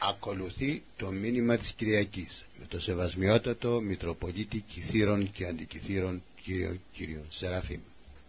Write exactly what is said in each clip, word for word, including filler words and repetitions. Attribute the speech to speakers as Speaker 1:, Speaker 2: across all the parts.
Speaker 1: Ακολουθεί το μήνυμα της Κυριακής με το Σεβασμιότατο Μητροπολίτη Κιθήρων και Αντικιθήρων κύριο κύριο Σεραφείμ.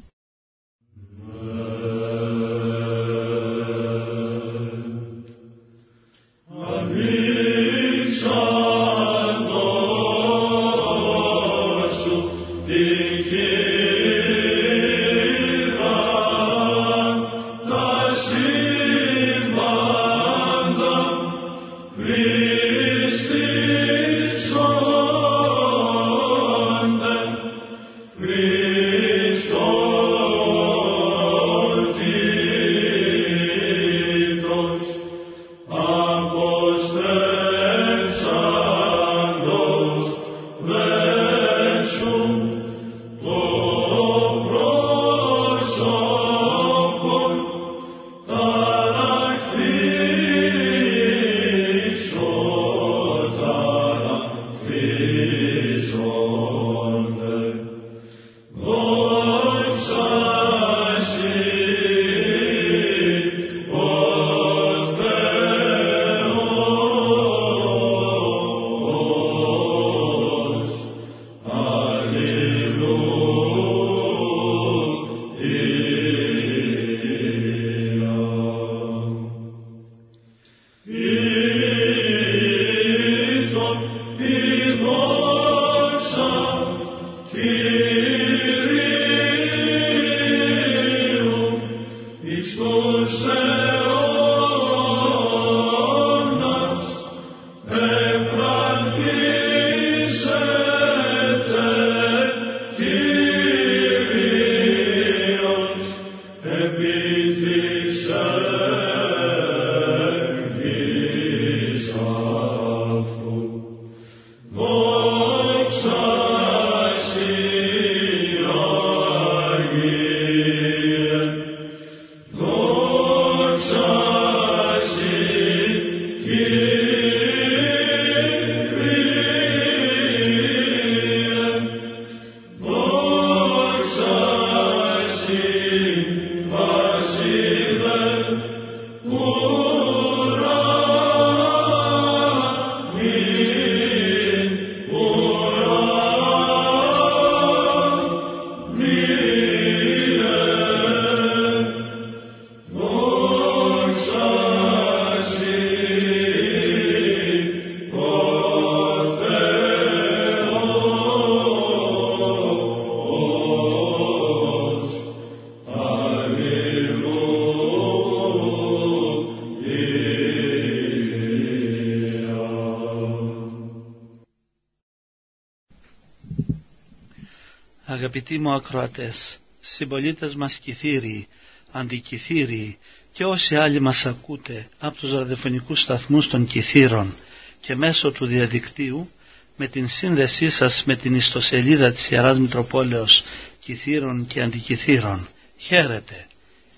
Speaker 2: Αγαπητοί μου ακροατές, συμπολίτες μας Κιθύριοι, Αντικιθύριοι και όσοι άλλοι μας ακούτε από τους ραδιοφωνικούς σταθμούς των Κιθήρων και μέσω του διαδικτύου, με την σύνδεσή σας με την ιστοσελίδα της Ιεράς Μητροπόλεως Κιθήρων και Αντικιθήρων, χαίρετε.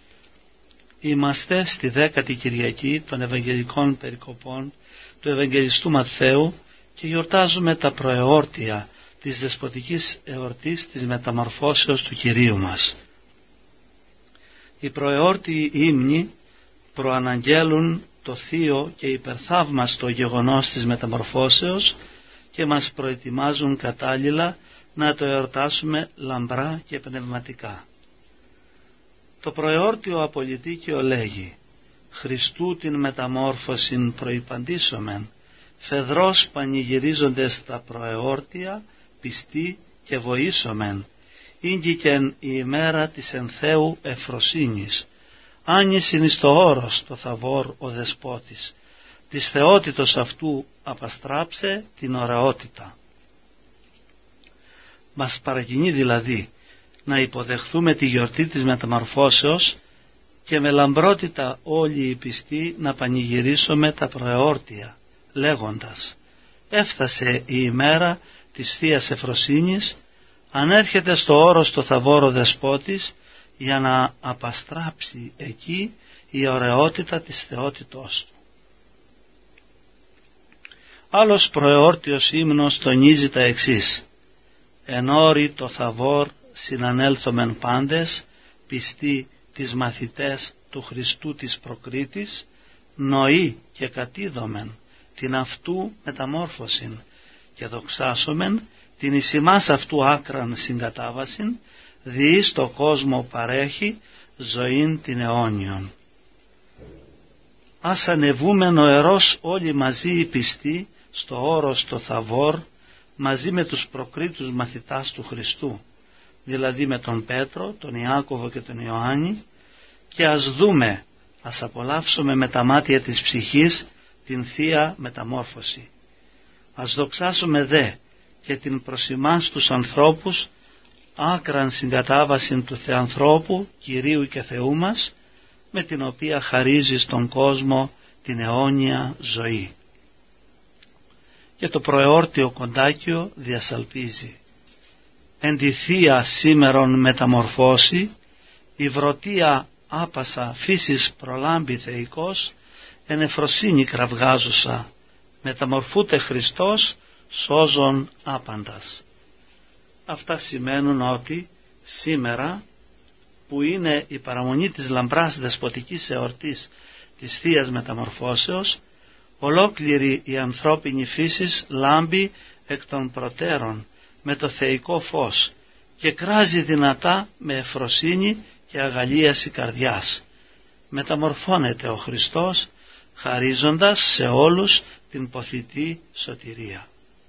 Speaker 2: Είμαστε στη δέκατη Κυριακή των Ευαγγελικών Περικοπών του Ευαγγελιστού Ματθαίου και γιορτάζουμε τα προεόρτια της δεσποτικής εορτής της μεταμορφώσεως του Κυρίου μας. Οι προεόρτιοι ύμνοι προαναγγέλουν το θείο και υπερθαύμαστο γεγονός της μεταμορφώσεως και μας προετοιμάζουν κατάλληλα να το εορτάσουμε λαμπρά και πνευματικά. Το προεόρτιο απολυτίκιο λέγει «Χριστού την μεταμόρφωσιν προϋπαντήσομεν, φεδρός πανηγυρίζοντες τα προεόρτια, πιστοί και βοήσομεν, ήγγικεν η ημέρα της εν Θεού ευφροσύνης, άνησιν εις το όρος το θαβόρ ο δεσπότης, της θεότητος αυτού απαστράψε την ωραιότητα». Μας παρακινεί δηλαδή να υποδεχθούμε τη γιορτή της μεταμορφώσεως και με λαμπρότητα όλοι οι πιστοί να πανηγυρίσουμε τα προεόρτια, λέγοντας «Έφτασε η ημέρα της Θείας Ευφροσύνης, ανέρχεται στο όρος το θαβόρο δεσπότης για να απαστράψει εκεί η ωραιότητα της θεότητός του». Άλλος προεόρτιος ύμνος τονίζει τα εξής «Εν όρη το θαβόρ συνανέλθομεν πάντες, πιστοί τις μαθητές του Χριστού της προκρίτης, νοεί και κατίδομεν, την αυτού μεταμόρφωσιν και δοξάσομεν την εις ημάς αυτού άκραν συγκατάβασιν, διεί στο κόσμο παρέχει ζωήν την αιώνιον. Ας ανεβούμεν ο ερός όλοι μαζί οι πιστοί στο όρος το Θαβόρ, μαζί με τους προκρίτους μαθητάς του Χριστού, δηλαδή με τον Πέτρο, τον Ιάκωβο και τον Ιωάννη, και ας δούμε, ας απολαύσουμε με τα μάτια της ψυχής την Θεία Μεταμόρφωση. Ας δοξάσουμε δε και την προς ημάς τους ανθρώπους άκραν συγκατάβαση του Θεανθρώπου, Κυρίου και Θεού μας, με την οποία χαρίζει στον κόσμο την αιώνια ζωή. Και το προεόρτιο κοντάκιο διασαλπίζει. Εν τη Θεία σήμερον μεταμορφώσει, η βρωτεία άπασα φύσης προλάμπει θεϊκός, εν εφροσύνη κραυγάζουσα, μεταμορφούται Χριστός, σώζον άπαντας. Αυτά σημαίνουν ότι σήμερα, που είναι η παραμονή της λαμπράς δεσποτικής εορτής της Θείας Μεταμορφώσεως, ολόκληρη η ανθρώπινη φύσης λάμπει εκ των προτέρων με το θεϊκό φως και κράζει δυνατά με εφροσύνη και αγαλίαση καρδιάς. Μεταμορφώνεται ο Χριστός, χαρίζοντας σε όλους την ποθητή σωτηρία.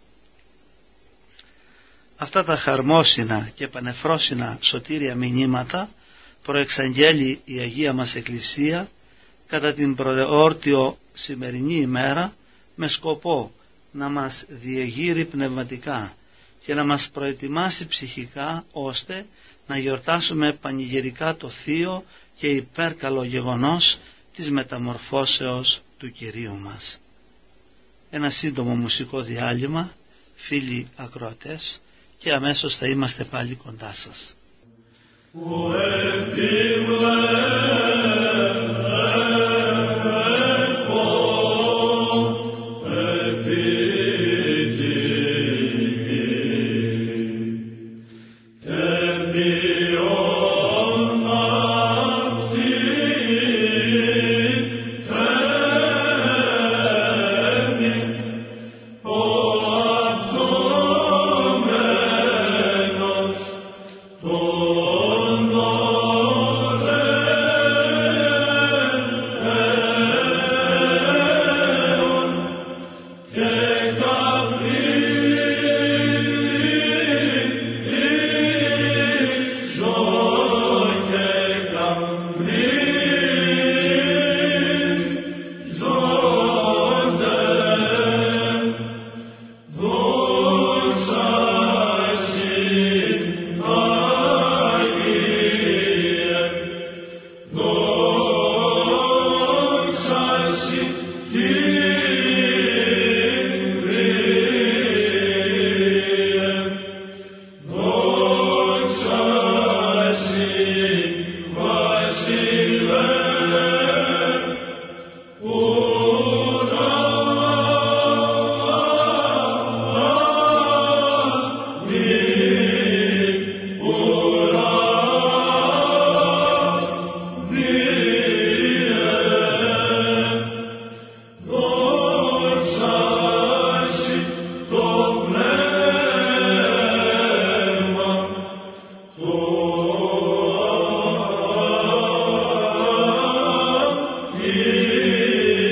Speaker 2: Αυτά τα χαρμόσυνα και πανεφρόσυνα σωτήρια μηνύματα προεξαγγέλει η Αγία μας Εκκλησία κατά την προεόρτιο σημερινή ημέρα, με σκοπό να μας διεγείρει πνευματικά και να μας προετοιμάσει ψυχικά, ώστε να γιορτάσουμε πανηγυρικά το θείο και υπέρκαλο γεγονός της μεταμορφώσεως του Κυρίου μας. Ένα σύντομο μουσικό διάλειμμα, φίλοι ακροατές, και αμέσως θα είμαστε πάλι κοντά σας.
Speaker 3: Amen.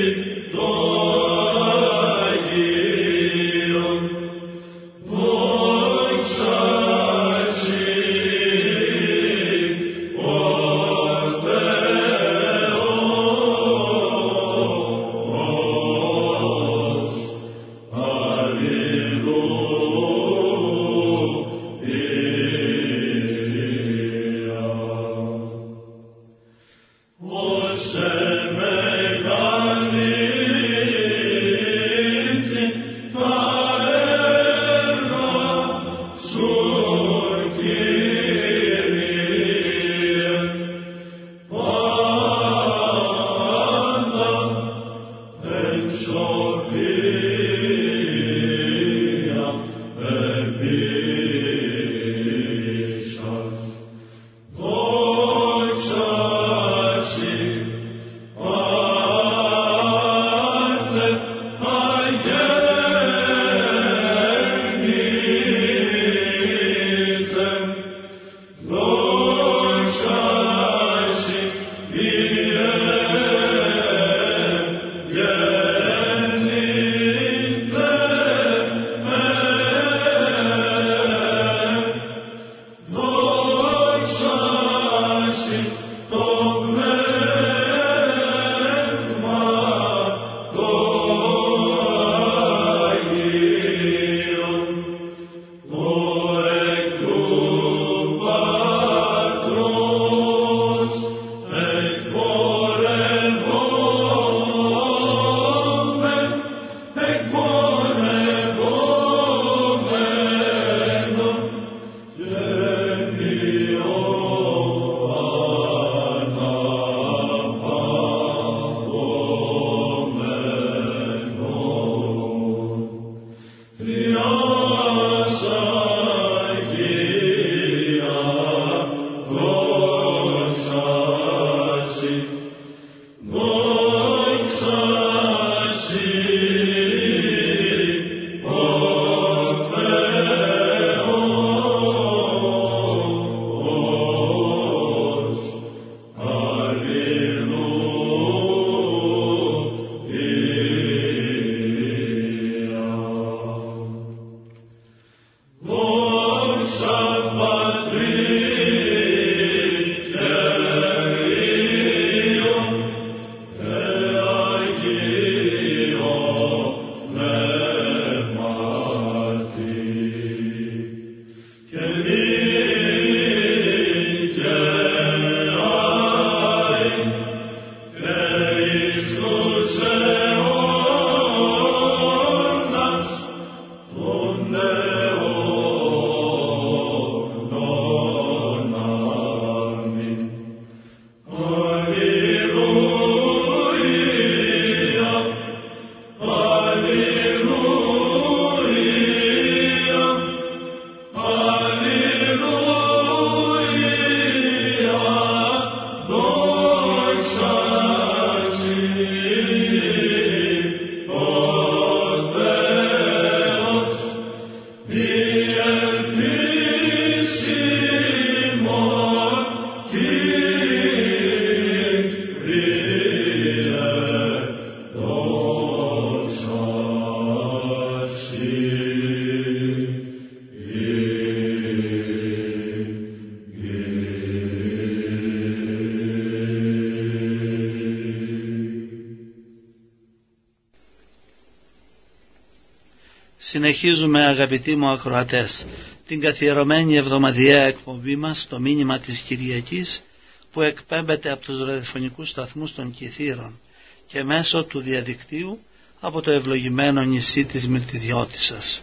Speaker 2: Συνεχίζουμε, αγαπητοί μου ακροατές, την καθιερωμένη εβδομαδιαία εκπομπή μας, το μήνυμα της Κυριακής, που εκπέμπεται από τους ραδιοφωνικούς σταθμούς των Κιθήρων και μέσω του διαδικτύου από το ευλογημένο νησί της Μιλτιδιώτισσας.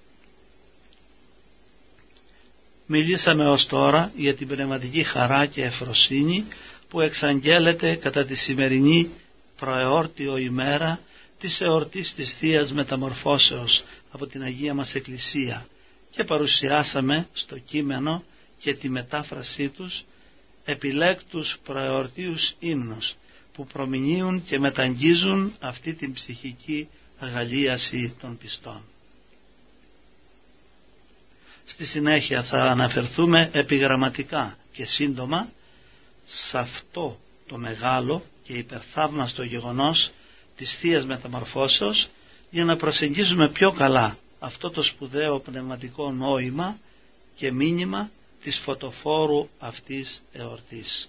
Speaker 2: Μιλήσαμε ως τώρα για την πνευματική χαρά και ευφροσύνη που εξαγγέλλεται κατά τη σημερινή προεόρτιο ημέρα της εορτής της Θείας Μεταμορφώσεως από την Αγία μας Εκκλησία και παρουσιάσαμε στο κείμενο και τη μετάφρασή τους επιλέκτους προεορτίους ύμνους που προμηνύουν και μεταγγίζουν αυτή την ψυχική αγαλίαση των πιστών. Στη συνέχεια θα αναφερθούμε επιγραμματικά και σύντομα σε αυτό το μεγάλο και υπερθαύμαστο γεγονός της Θείας Μεταμορφώσεως για να προσεγγίζουμε πιο καλά αυτό το σπουδαίο πνευματικό νόημα και μήνυμα της φωτοφόρου αυτής εορτής.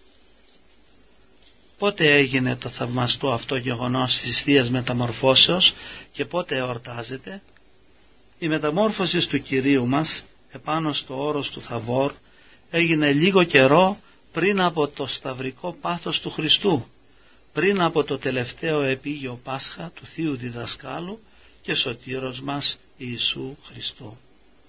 Speaker 2: Πότε έγινε το θαυμαστό αυτό γεγονός της Θείας Μεταμορφώσεως και πότε εορτάζεται? Η μεταμόρφωση του Κυρίου μας επάνω στο όρος του Θαβόρ έγινε λίγο καιρό πριν από το σταυρικό πάθος του Χριστού, πριν από το τελευταίο επίγειο Πάσχα του Θείου Διδασκάλου και Σωτήρος μας Ιησού Χριστού.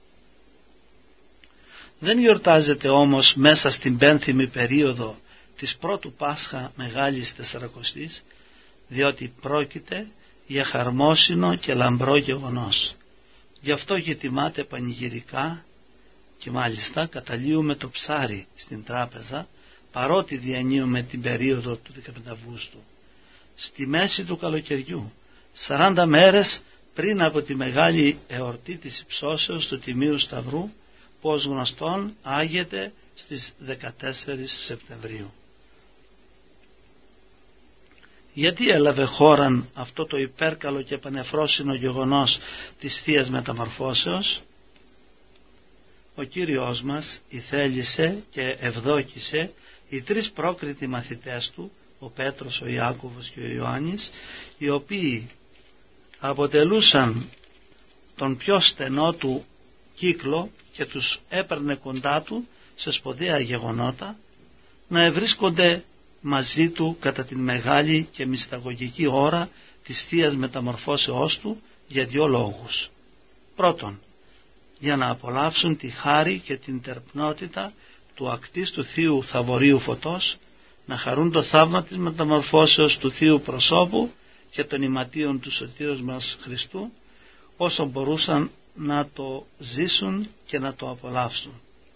Speaker 2: Δεν γιορτάζεται όμως μέσα στην πένθυμη περίοδο της πρώτου Πάσχα Μεγάλης Τεσσαρακοστής, διότι πρόκειται για χαρμόσυνο και λαμπρό γεγονός. Γι' αυτό και τιμάται πανηγυρικά και μάλιστα καταλύουμε το ψάρι στην τράπεζα, παρότι διανύουμε την περίοδο του δεκαπέντε Αυγούστου. Στη μέση του καλοκαιριού, σαράντα μέρες πριν από τη μεγάλη εορτή της υψώσεως του Τιμίου Σταυρού, που ως γνωστόν άγεται στις δεκατέσσερις Σεπτεμβρίου. Γιατί έλαβε χώραν αυτό το υπέρκαλο και πανεφρόσινο γεγονός της Θείας Μεταμορφώσεως? Ο Κύριος μας ηθέλησε και ευδόκησε οι τρεις πρόκριτοι μαθητές του, ο Πέτρος, ο Ιάκωβος και ο Ιωάννης, οι οποίοι αποτελούσαν τον πιο στενό του κύκλο και τους έπαιρνε κοντά του σε σπουδαία γεγονότα, να ευρίσκονται μαζί του κατά την μεγάλη και μυσταγωγική ώρα της Θείας Μεταμορφώσεώς του για δύο λόγους. Πρώτον, για να απολαύσουν τη χάρη και την τερπνότητα του ακτίστου Θείου Θαβορίου Φωτός, να χαρούν το θαύμα της μεταμορφώσεως του Θείου προσώπου και των ηματίων του Σωτήρος μας Χριστού, όσο μπορούσαν να το ζήσουν και να το απολαύσουν.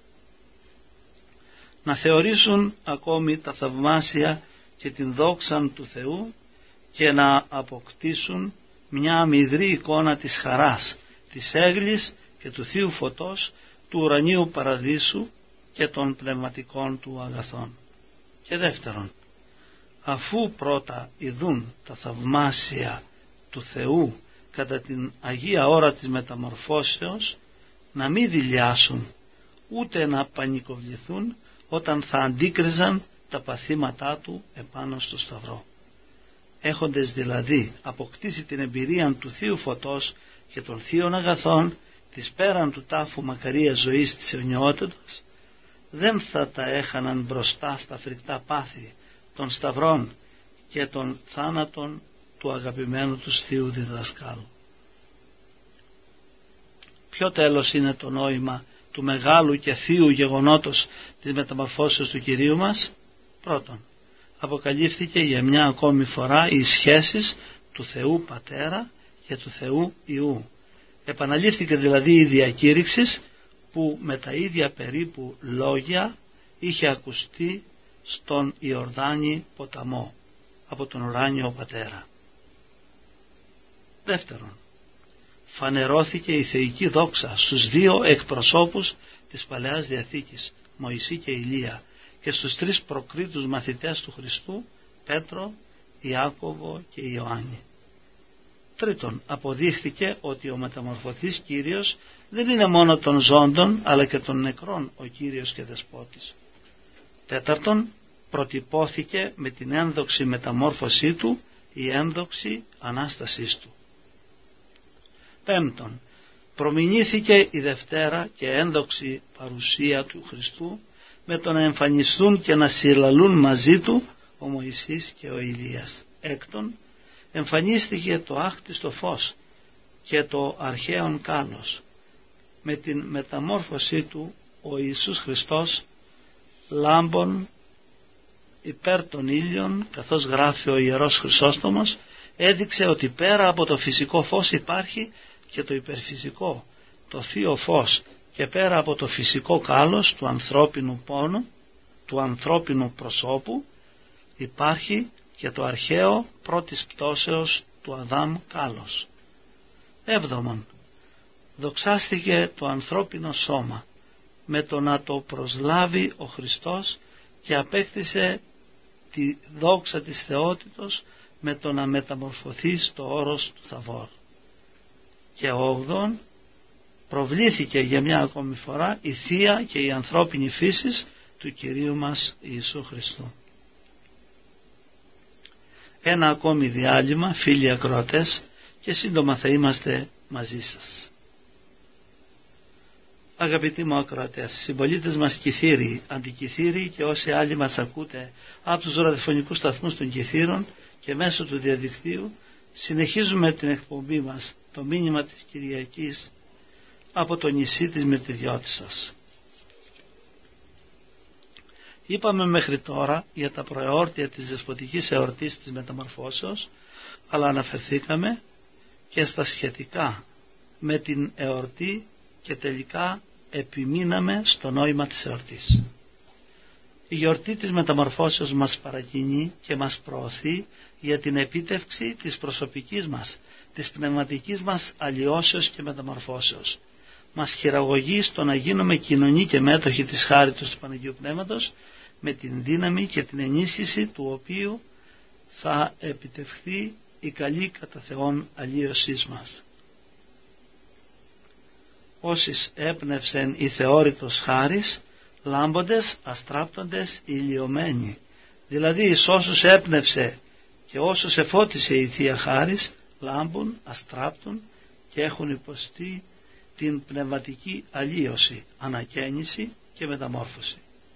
Speaker 2: Να θεωρήσουν ακόμη τα θαυμάσια και την δόξα του Θεού και να αποκτήσουν μια αμυδρή εικόνα της χαράς, της έγλης και του Θείου Φωτός, του ουρανίου παραδείσου και των πνευματικών του αγαθών. Και δεύτερον, αφού πρώτα ειδούν τα θαυμάσια του Θεού κατά την Αγία ώρα της μεταμορφώσεως, να μην δειλιάσουν ούτε να πανικοβληθούν όταν θα αντίκριζαν τα παθήματά του επάνω στο Σταυρό. Έχοντες δηλαδή αποκτήσει την εμπειρία του Θείου Φωτός και των Θείων Αγαθών της πέραν του τάφου μακαρίας ζωής της αιωνιότητας, δεν θα τα έχαναν μπροστά στα φρικτά πάθη των σταυρών και των θάνατων του αγαπημένου τους Θείου Διδασκάλου. Ποιο τέλος είναι το νόημα του μεγάλου και θείου γεγονότος της μεταμορφώσεως του Κυρίου μας? Πρώτον, αποκαλύφθηκε για μια ακόμη φορά οι σχέσεις του Θεού Πατέρα και του Θεού Υιού. Επαναλήφθηκε δηλαδή η διακήρυξη που με τα ίδια περίπου λόγια είχε ακουστεί στον Ιορδάνη ποταμό από τον ουράνιο Πατέρα. Δεύτερον, φανερώθηκε η θεϊκή δόξα στους δύο εκπροσώπους της Παλαιάς Διαθήκης, Μωυσή και Ηλία, και στους τρεις προκρίτους μαθητές του Χριστού, Πέτρο, Ιάκωβο και Ιωάννη. Τρίτον, αποδείχθηκε ότι ο μεταμορφωθής Κύριος δεν είναι μόνο των ζώντων αλλά και των νεκρών ο Κύριος και Δεσπότης. Τέταρτον, προτυπώθηκε με την ένδοξη μεταμόρφωσή του η ένδοξη Ανάστασής του. Πέμπτον, προμηνύθηκε η Δευτέρα και ένδοξη παρουσία του Χριστού με το να εμφανιστούν και να συλλαλούν μαζί του ο Μωυσής και ο Ηλίας. Έκτον, εμφανίστηκε το άκτιστο φως και το αρχαίον κάλος. Με την μεταμόρφωσή του ο Ιησούς Χριστός λάμπων υπέρ των ήλιων, καθώς γράφει ο Ιερός Χρυσόστομος, έδειξε ότι πέρα από το φυσικό φως υπάρχει και το υπερφυσικό, το θείο φως, και πέρα από το φυσικό κάλος του ανθρώπινου πόνου, του ανθρώπινου προσώπου, υπάρχει και το αρχαίο πρώτης πτώσεως του Αδάμ κάλος. Έβδομον, δοξάστηκε το ανθρώπινο σώμα με το να το προσλάβει ο Χριστός και απέκτησε τη δόξα της θεότητος με το να μεταμορφωθεί στο όρος του Θαβόρ. Και όγδον, προβλήθηκε για μια ακόμη φορά η θεία και η ανθρώπινη φύσης του Κυρίου μας Ιησού Χριστού. Ένα ακόμη διάλειμμα, φίλοι ακροατές, και σύντομα θα είμαστε μαζί σας. Αγαπητοί μου ακροατές, συμπολίτες μας Κιθύριοι, αντικιθύριοι και όσοι άλλοι μας ακούτε από τους ραδιοφωνικούς σταθμούς των Κιθύρων και μέσω του διαδικτύου, συνεχίζουμε την εκπομπή μας, το μήνυμα της Κυριακής, από το νησί της Μυρτιδιώτισσας. Είπαμε μέχρι τώρα για τα προεόρτια της δεσποτικής εορτής της Μεταμορφώσεως, αλλά αναφερθήκαμε και στα σχετικά με την εορτή και τελικά επιμείναμε στο νόημα της εορτής. Η γιορτή της Μεταμορφώσεως μας παρακινεί και μας προωθεί για την επίτευξη της προσωπικής μας, της πνευματικής μας αλλοιώσεως και μεταμορφώσεως. Μας χειραγωγεί στο να γίνουμε κοινωνοί και μέτοχοι της χάριτος του Παναγίου Πνεύματος, με την δύναμη και την ενίσχυση του οποίου θα επιτευχθεί η καλή κατά Θεόν αλλοίωσής μας. Όσις έπνευσεν η θεώρητος χάρις, λάμποντες, αστράπτοντες, ηλιωμένοι. Δηλαδή εις όσους έπνευσε και όσους εφώτισε η Θεία Χάρις, λάμπουν, αστράπτουν και έχουν υποστεί την πνευματική αλλοίωση, ανακαίνιση και μεταμόρφωση.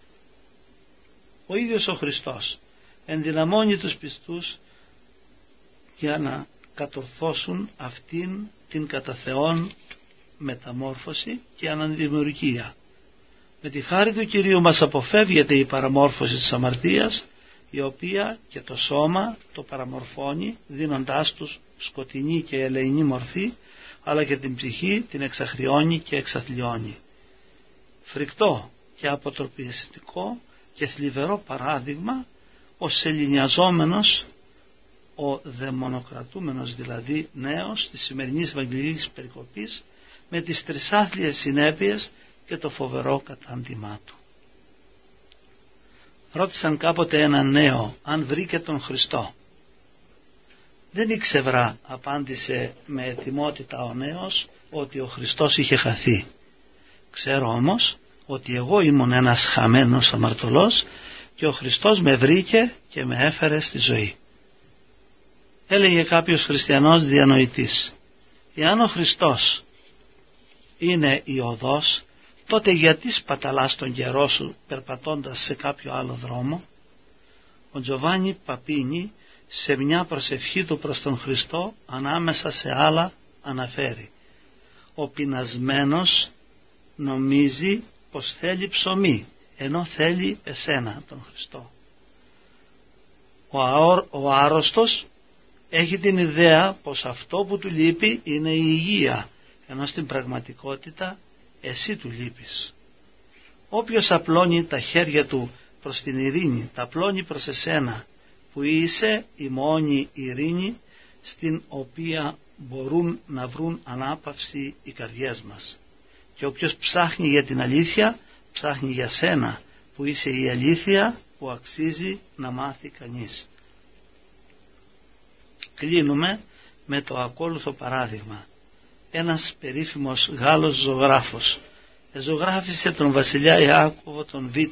Speaker 2: Ο ίδιος ο Χριστός ενδυναμώνει τους πιστούς για να κατορθώσουν αυτήν την κατά Θεόν μεταμόρφωση και αναδημιουργία. Με τη χάρη του Κυρίου μας αποφεύγεται η παραμόρφωση της αμαρτίας, η οποία και το σώμα το παραμορφώνει, δίνοντάς τους σκοτεινή και ελεηνή μορφή, αλλά και την ψυχή την εξαχριώνει και εξαθλιώνει. Φρικτό και αποτροπιστικό και θλιβερό παράδειγμα ο σεληνιαζόμενος, ο δαιμονοκρατούμενος δηλαδή νέος της σημερινής Ευαγγελικής περικοπής, με τις τρισάθλιες συνέπειες και το φοβερό κατάντημά του. Ρώτησαν κάποτε έναν νέο αν βρήκε τον Χριστό. Δεν ήξευρα, απάντησε με ετοιμότητα ο νέος, ότι ο Χριστός είχε χαθεί. Ξέρω όμως ότι εγώ ήμουν ένας χαμένος αμαρτωλός και ο Χριστός με βρήκε και με έφερε στη ζωή. Έλεγε κάποιος χριστιανός διανοητής, εάν ο Χριστός είναι η οδός, τότε γιατί σπαταλάς τον καιρό σου περπατώντας σε κάποιο άλλο δρόμο? Ο Τζοβάνι Παπίνι σε μια προσευχή του προς τον Χριστό ανάμεσα σε άλλα αναφέρει, ο πεινασμένος νομίζει πως θέλει ψωμί ενώ θέλει εσένα τον Χριστό. Ο, αόρ, ο άρρωστος έχει την ιδέα πως αυτό που του λείπει είναι η υγεία, ενώ στην πραγματικότητα εσύ του λείπεις. Όποιος απλώνει τα χέρια του προς την ειρήνη, τα απλώνει προς εσένα, που είσαι η μόνη ειρήνη στην οποία μπορούν να βρουν ανάπαυση οι καρδιές μας. Και όποιος ψάχνει για την αλήθεια, ψάχνει για σένα, που είσαι η αλήθεια που αξίζει να μάθει κανείς. Κλείνουμε με το ακόλουθο παράδειγμα. Ένας περίφημος Γάλλος ζωγράφος ζωγράφισε τον βασιλιά Ιάκωβο τον Β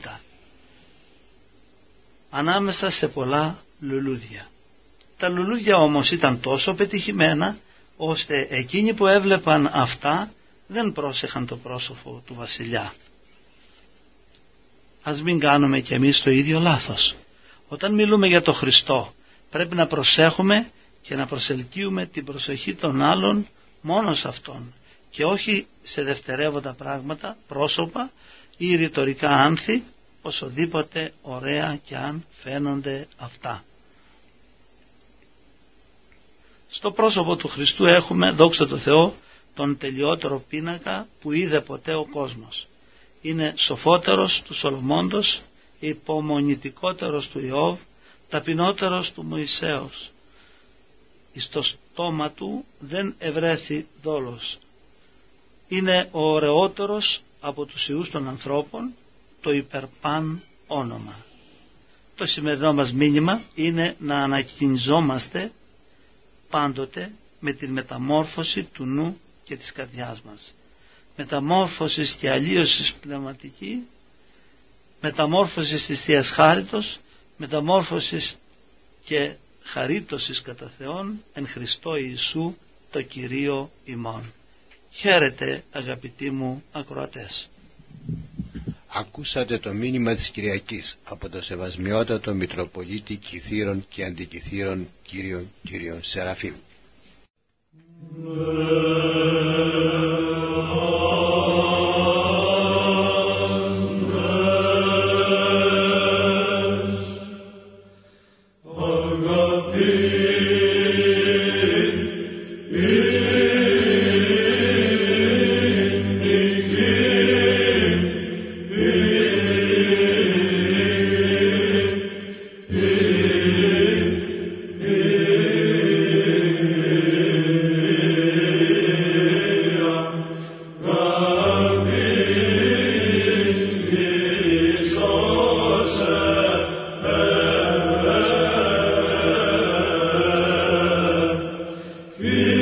Speaker 2: ανάμεσα σε πολλά λουλούδια. Τα λουλούδια όμως ήταν τόσο πετυχημένα ώστε εκείνοι που έβλεπαν αυτά δεν πρόσεχαν το πρόσωπο του βασιλιά. Ας μην κάνουμε κι εμείς το ίδιο λάθος. Όταν μιλούμε για το Χριστό, πρέπει να προσέχουμε και να προσελκύουμε την προσοχή των άλλων μόνο σε Αυτόν και όχι σε δευτερεύοντα πράγματα, πρόσωπα ή ρητορικά άνθη, οσοδήποτε ωραία και αν φαίνονται αυτά. Στο πρόσωπο του Χριστού έχουμε, δόξα τω Θεώ, τον τελειότερο πίνακα που είδε ποτέ ο κόσμος. Είναι σοφότερος του Σολομώντος, υπομονητικότερος του Ιώβ, ταπεινότερος του Μωυσέως. Εις το στόμα του δεν ευρέθη δόλος. Είναι ο ωραιότερος από τους ιούς των ανθρώπων, το υπερπάν όνομα. Το σημερινό μας μήνυμα είναι να ανακοινιζόμαστε πάντοτε με την μεταμόρφωση του νου και της καρδιάς μας. Μεταμόρφωσης και αλλίωσης πνευματική, μεταμόρφωσης της Θείας Χάριτος, μεταμόρφωσης και χαρίτωσης κατά Θεόν εν Χριστώ Ιησού το Κυρίο ημών. Χαίρετε αγαπητοί μου ακροατές.
Speaker 1: Ακούσατε το μήνυμα της Κυριακής από το Σεβασμιότατο Μητροπολίτη Κιθήρων και Αντικιθήρων Κύριον Κύριον Σεραφείμ.
Speaker 3: We